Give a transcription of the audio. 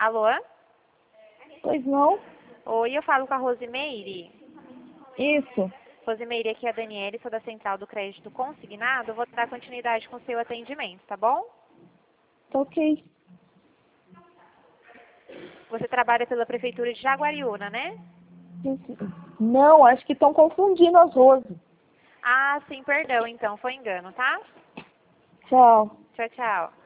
Alô? Pois não? Oi, eu falo com a Rosimeire. Isso. Rosimeire, aqui é a Daniele, sou da Central do Crédito Consignado. Eu vou dar continuidade com o seu atendimento, tá bom? Tá ok. Você trabalha pela Prefeitura de Jaguariúna, né? Não, acho que estão confundindo as rosas. Ah, sim, perdão, então, foi engano, tá? Tchau. Tchau, tchau.